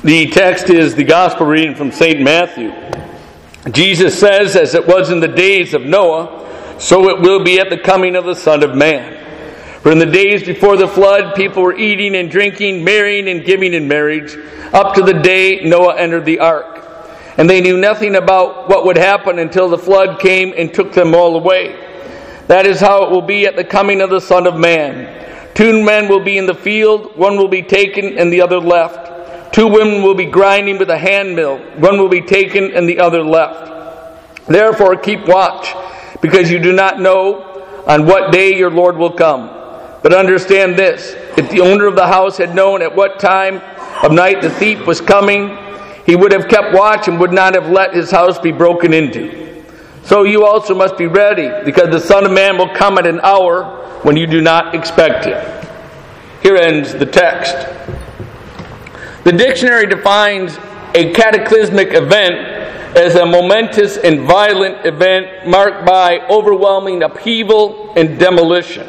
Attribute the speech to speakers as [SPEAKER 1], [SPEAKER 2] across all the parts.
[SPEAKER 1] The text is the Gospel reading from St. Matthew. Jesus says, "As it was in the days of Noah, so it will be at the coming of the Son of Man. For in the days before the flood, people were eating and drinking, marrying and giving in marriage, up to the day Noah entered the ark. And they knew nothing about what would happen until the flood came and took them all away. That is how it will be at the coming of the Son of Man. 2 men will be in the field, one will be taken and the other left. 2 women will be grinding with a handmill, one will be taken and the other left. Therefore keep watch, because you do not know on what day your Lord will come. But understand this, if the owner of the house had known at what time of night the thief was coming, he would have kept watch and would not have let his house be broken into. So you also must be ready, because the Son of Man will come at an hour when you do not expect him." Here ends the text. The dictionary defines a cataclysmic event as a momentous and violent event marked by overwhelming upheaval and demolition.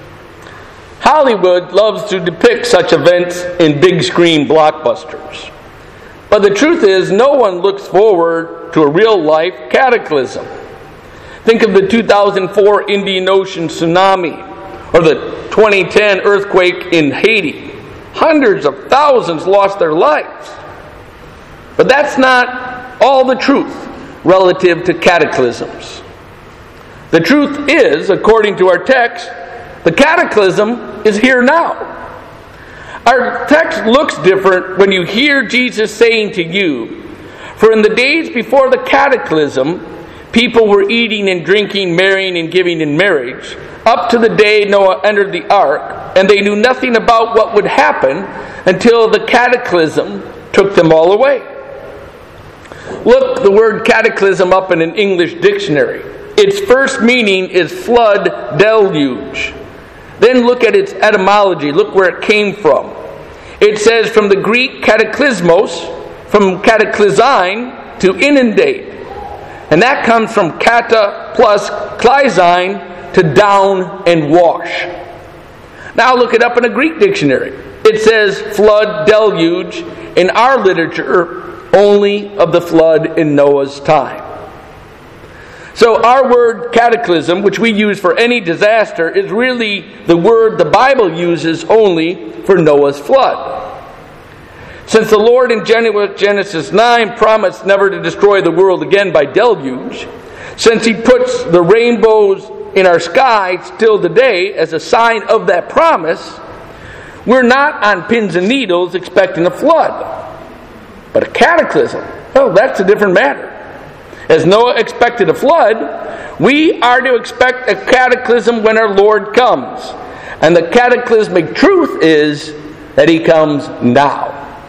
[SPEAKER 1] Hollywood loves to depict such events in big screen blockbusters. But the truth is, no one looks forward to a real-life cataclysm. Think of the 2004 Indian Ocean tsunami or the 2010 earthquake in Haiti. Hundreds of thousands lost their lives. But that's not all the truth relative to cataclysms. The truth is, according to our text, the cataclysm is here now. Our text looks different when you hear Jesus saying to you, "For in the days before the cataclysm, people were eating and drinking, marrying and giving in marriage, up to the day Noah entered the ark, and they knew nothing about what would happen until the cataclysm took them all away." Look the word cataclysm up in an English dictionary. Its first meaning is flood, deluge. Then look at its etymology. Look where it came from. It says from the Greek kataklysmos, from kataklysine, to inundate. And that comes from kata plus klysine, to down and wash. Now look it up in a Greek dictionary. It says flood, deluge, in our literature, only of the flood in Noah's time. So our word cataclysm, which we use for any disaster, is really the word the Bible uses only for Noah's flood. Since the Lord in Genesis 9 promised never to destroy the world again by deluge, since he puts the rainbows in our sky still today as a sign of that promise, we're not on pins and needles expecting a flood. But a cataclysm, well, that's a different matter. As Noah expected a flood, we are to expect a cataclysm when our Lord comes. And the cataclysmic truth is that he comes now.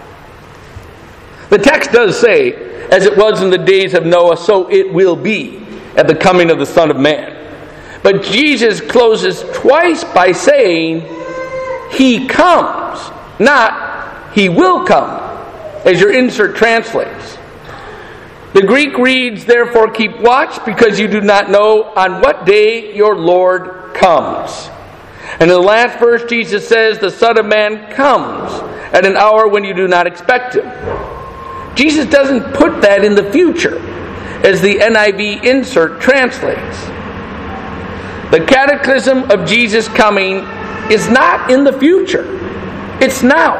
[SPEAKER 1] The text does say, "As it was in the days of Noah, so it will be at the coming of the Son of Man." But Jesus closes twice by saying, "He comes," not "He will come," as your insert translates. The Greek reads, "Therefore keep watch, because you do not know on what day your Lord comes." And in the last verse, Jesus says, "The Son of Man comes at an hour when you do not expect him." Jesus doesn't put that in the future, as the NIV insert translates. The cataclysm of Jesus coming is not in the future. It's now.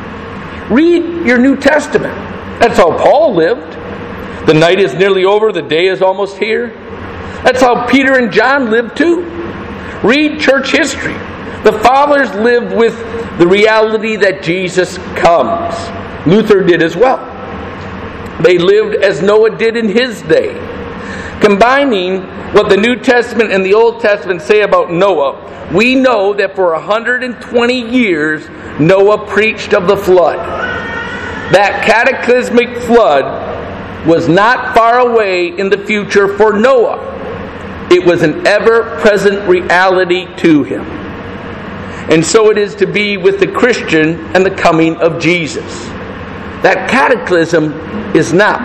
[SPEAKER 1] Read your New Testament. That's how Paul lived. The night is nearly over, the day is almost here. That's how Peter and John lived too. Read church history. The fathers lived with the reality that Jesus comes. Luther did as well. They lived as Noah did in his day. Combining what the New Testament and the Old Testament say about Noah, we know that for 120 years Noah preached of the flood. That cataclysmic flood was not far away in the future for Noah. It was an ever-present reality to him. And so it is to be with the Christian and the coming of Jesus. That cataclysm is now.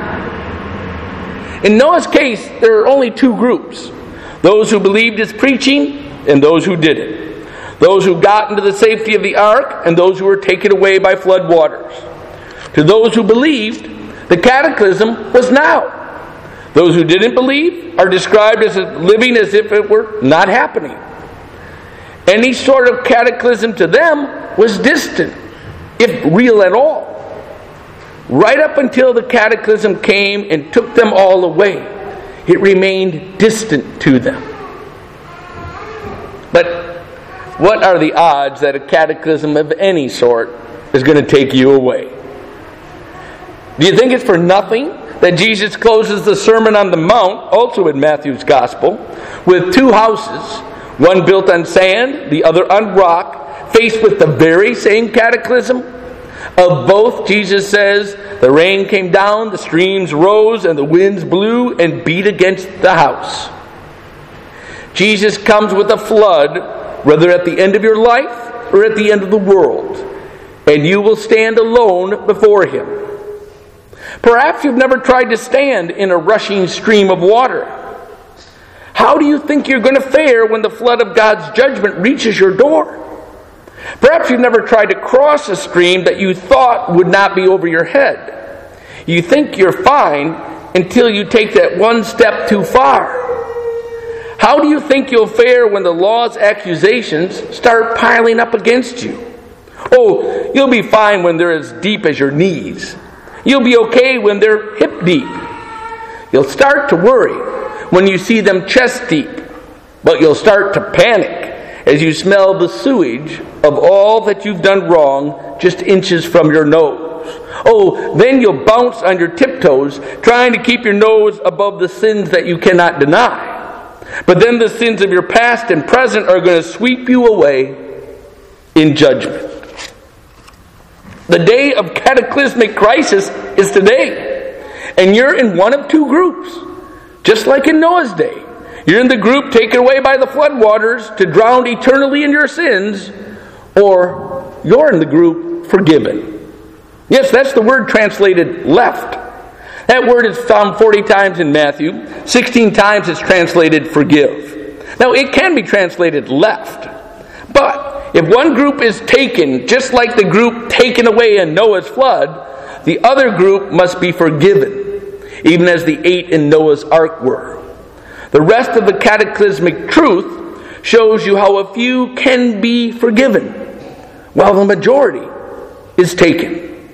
[SPEAKER 1] In Noah's case, there are only 2 groups. Those who believed his preaching and those who didn't. Those who got into the safety of the ark and those who were taken away by flood waters. To those who believed, the cataclysm was now. Those who didn't believe are described as living as if it were not happening. Any sort of cataclysm to them was distant, if real at all. Right up until the cataclysm came and took them all away, it remained distant to them. But what are the odds that a cataclysm of any sort is going to take you away? Do you think it's for nothing that Jesus closes the Sermon on the Mount, also in Matthew's Gospel, with two houses, one built on sand, the other on rock, faced with the very same cataclysm? Of both, Jesus says, the rain came down, the streams rose, and the winds blew and beat against the house. Jesus comes with a flood, whether at the end of your life or at the end of the world, and you will stand alone before Him. Perhaps you've never tried to stand in a rushing stream of water. How do you think you're going to fare when the flood of God's judgment reaches your door? Perhaps you've never tried to cross a stream that you thought would not be over your head. You think you're fine until you take that one step too far. How do you think you'll fare when the law's accusations start piling up against you? Oh, you'll be fine when they're as deep as your knees. You'll be okay when they're hip deep. You'll start to worry when you see them chest deep, but you'll start to panic as you smell the sewage of all that you've done wrong just inches from your nose. Oh, then you'll bounce on your tiptoes trying to keep your nose above the sins that you cannot deny. But then the sins of your past and present are going to sweep you away in judgment. The day of cataclysmic crisis is today. And you're in one of two groups. Just like in Noah's day. You're in the group taken away by the floodwaters to drown eternally in your sins, or you're in the group forgiven. Yes, that's the word translated left. That word is found 40 times in Matthew. 16 times it's translated forgive. Now, it can be translated left. But if one group is taken, just like the group taken away in Noah's flood, the other group must be forgiven, even as the 8 in Noah's ark were. The rest of the cataclysmic truth shows you how a few can be forgiven, while the majority is taken.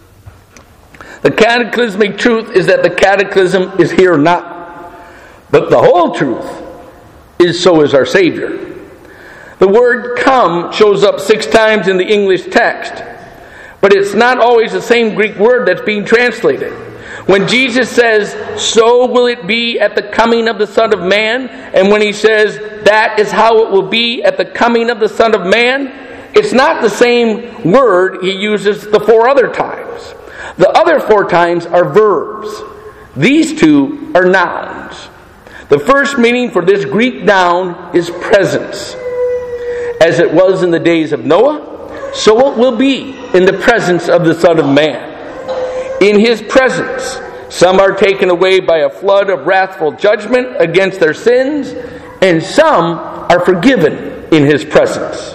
[SPEAKER 1] The cataclysmic truth is that the cataclysm is here now. But the whole truth is so is our Savior. The word come shows up 6 times in the English text, but it's not always the same Greek word that's being translated. When Jesus says, so will it be at the coming of the Son of Man, and when He says, that is how it will be at the coming of the Son of Man, it's not the same word He uses the 4 other times. The other 4 times are verbs. These 2 are nouns. The first meaning for this Greek noun is presence. As it was in the days of Noah, so it will be in the presence of the Son of Man. In His presence, some are taken away by a flood of wrathful judgment against their sins, and some are forgiven in His presence.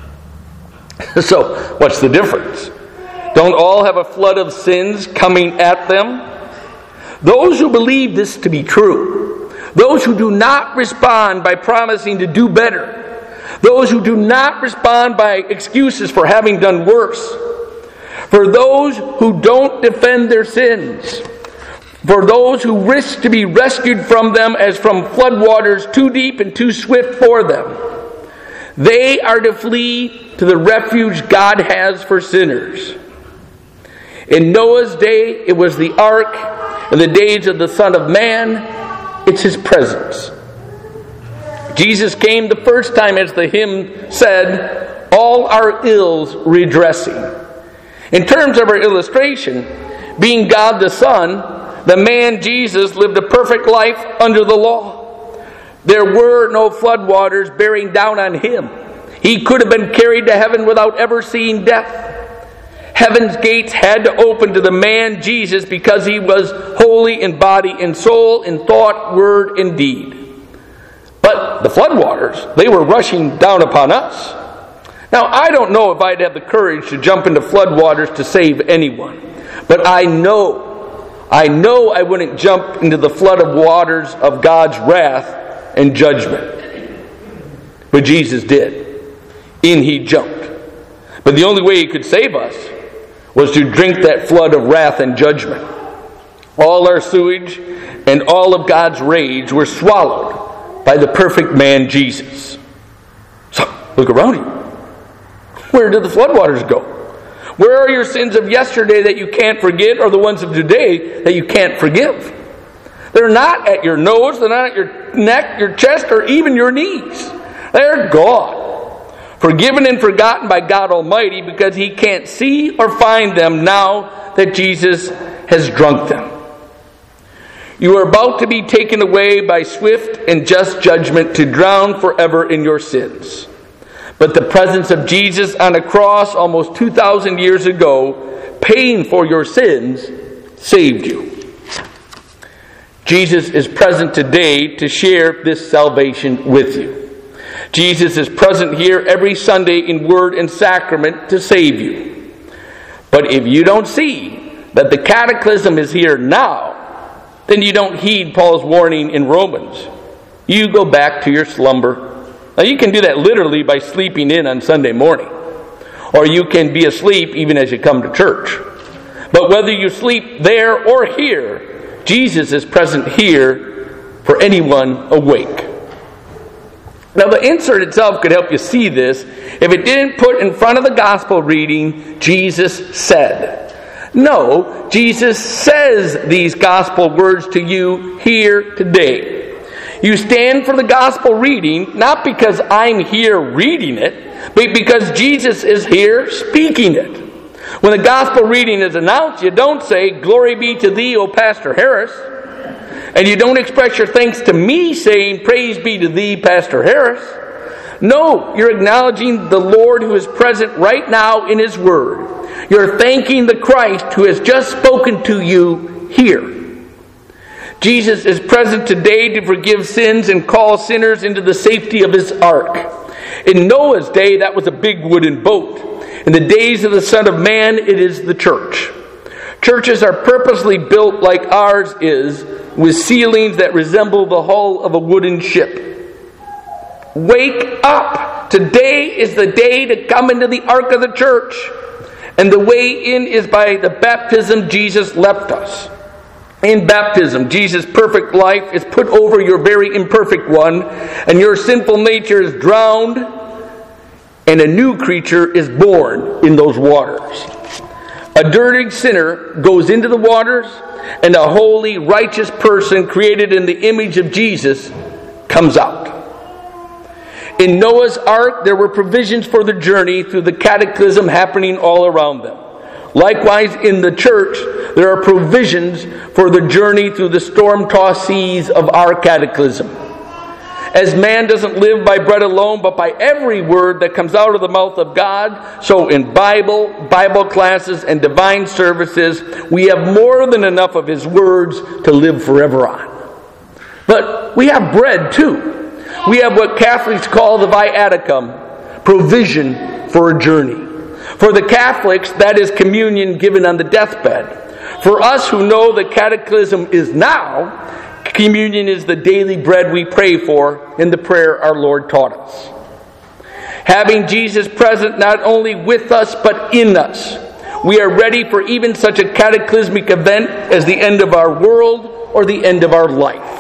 [SPEAKER 1] So, what's the difference? Don't all have a flood of sins coming at them? Those who believe this to be true, those who do not respond by promising to do better, those who do not respond by excuses for having done worse, for those who don't defend their sins, for those who risk to be rescued from them as from floodwaters too deep and too swift for them, they are to flee to the refuge God has for sinners. In Noah's day, it was the ark. In the days of the Son of Man, it's His presence. Jesus came the first time, as the hymn said, all our ills redressing. In terms of our illustration, being God the Son, the man Jesus lived a perfect life under the law. There were no floodwaters bearing down on Him. He could have been carried to heaven without ever seeing death. Heaven's gates had to open to the man Jesus because He was holy in body and soul, in thought, word, and deed. But the floodwaters, they were rushing down upon us. Now, I don't know if I'd have the courage to jump into floodwaters to save anyone. But I know I wouldn't jump into the flood of waters of God's wrath and judgment. But Jesus did. In he jumped. But the only way he could save us was to drink that flood of wrath and judgment. All our sewage and all of God's rage were swallowed by the perfect man Jesus. So, look around you. Where did the floodwaters go? Where are your sins of yesterday that you can't forget, or the ones of today that you can't forgive? They're not at your nose, they're not at your neck, your chest, or even your knees. They're gone. Forgiven and forgotten by God Almighty because He can't see or find them now that Jesus has drunk them. You are about to be taken away by swift and just judgment to drown forever in your sins. But the presence of Jesus on a cross almost 2,000 years ago, paying for your sins, saved you. Jesus is present today to share this salvation with you. Jesus is present here every Sunday in word and sacrament to save you. But if you don't see that the cataclysm is here now, then you don't heed Paul's warning in Romans. You go back to your slumber. Now you can do that literally by sleeping in on Sunday morning. Or you can be asleep even as you come to church. But whether you sleep there or here, Jesus is present here for anyone awake. Now the insert itself could help you see this if it didn't put in front of the gospel reading, Jesus said. No, Jesus says these gospel words to you here today. You stand for the gospel reading, not because I'm here reading it, but because Jesus is here speaking it. When the gospel reading is announced, you don't say, "Glory be to thee, O Pastor Harris." And you don't express your thanks to me saying, "Praise be to thee, Pastor Harris." No, you're acknowledging the Lord who is present right now in His Word. You're thanking the Christ who has just spoken to you here. Jesus is present today to forgive sins and call sinners into the safety of His ark. In Noah's day, that was a big wooden boat. In the days of the Son of Man, it is the church. Churches are purposely built like ours is, with ceilings that resemble the hull of a wooden ship. Wake up! Today is the day to come into the ark of the church. And the way in is by the baptism Jesus left us. In baptism, Jesus' perfect life is put over your very imperfect one, and your sinful nature is drowned, and a new creature is born in those waters. A dirty sinner goes into the waters, and a holy, righteous person created in the image of Jesus comes out. In Noah's ark, there were provisions for the journey through the cataclysm happening all around them. Likewise, in the church, there are provisions for the journey through the storm-tossed seas of our cataclysm. As man doesn't live by bread alone, but by every word that comes out of the mouth of God, so in Bible classes, and divine services, we have more than enough of His words to live forever on. But we have bread too. We have what Catholics call the viaticum, provision for a journey. For the Catholics, that is communion given on the deathbed. For us who know the cataclysm is now, communion is the daily bread we pray for in the prayer our Lord taught us. Having Jesus present not only with us but in us, we are ready for even such a cataclysmic event as the end of our world or the end of our life.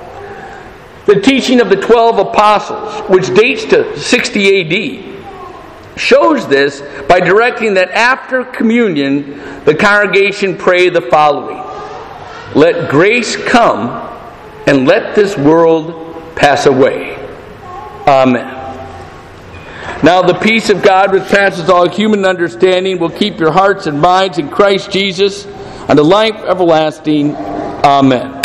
[SPEAKER 1] The teaching of the 12 apostles, which dates to 60 A.D., shows this by directing that after communion, the congregation pray the following: "Let grace come, and let this world pass away. Amen." Now the peace of God, which passes all human understanding, will keep your hearts and minds in Christ Jesus unto life everlasting. Amen.